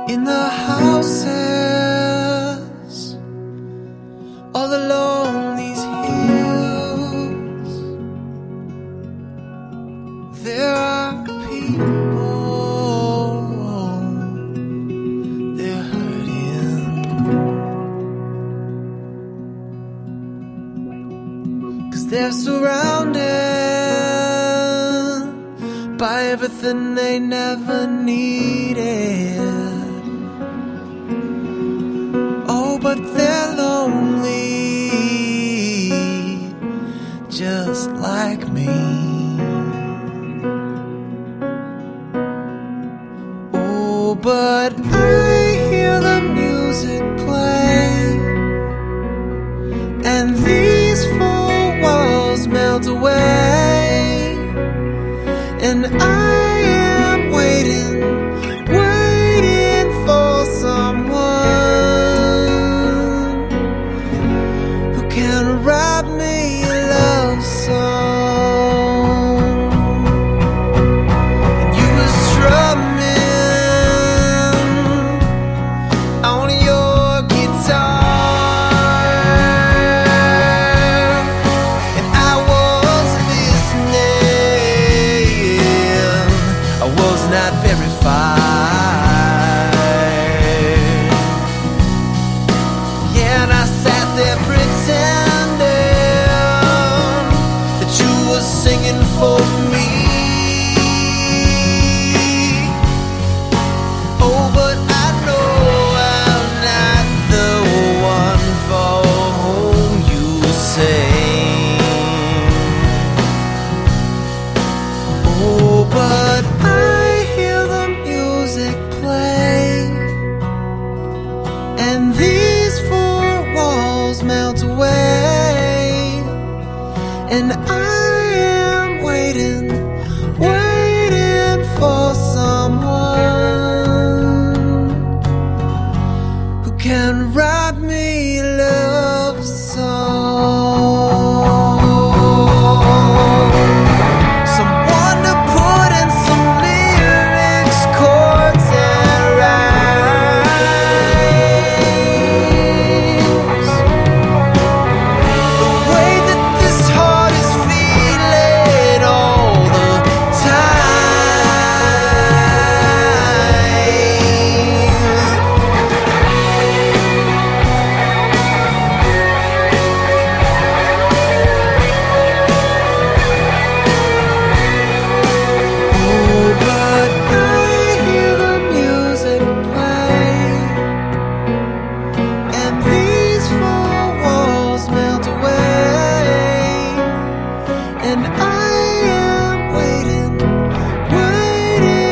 in the houses all along these hills. There are people, they're hurting, 'cause they're surrounded by everything they never needed. Oh, but they're lonely, just like me. Oh, but I hear the music play, and these four walls melt away, and I am waiting for someone who can write me a love song. And you were strumming on your guitar, and I was listening. I was not very far. Yeah, and I sat there pretending that you were singing for me. Oh, but I know I'm not the one for whom you sing. Oh, but I hear the music play, and these four walls melt away, and I am waiting for someone who can write me a love song. Someone to put in some lyrics, chords, and rhymes. The way that this heart is feeling all the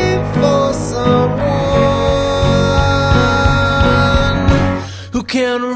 can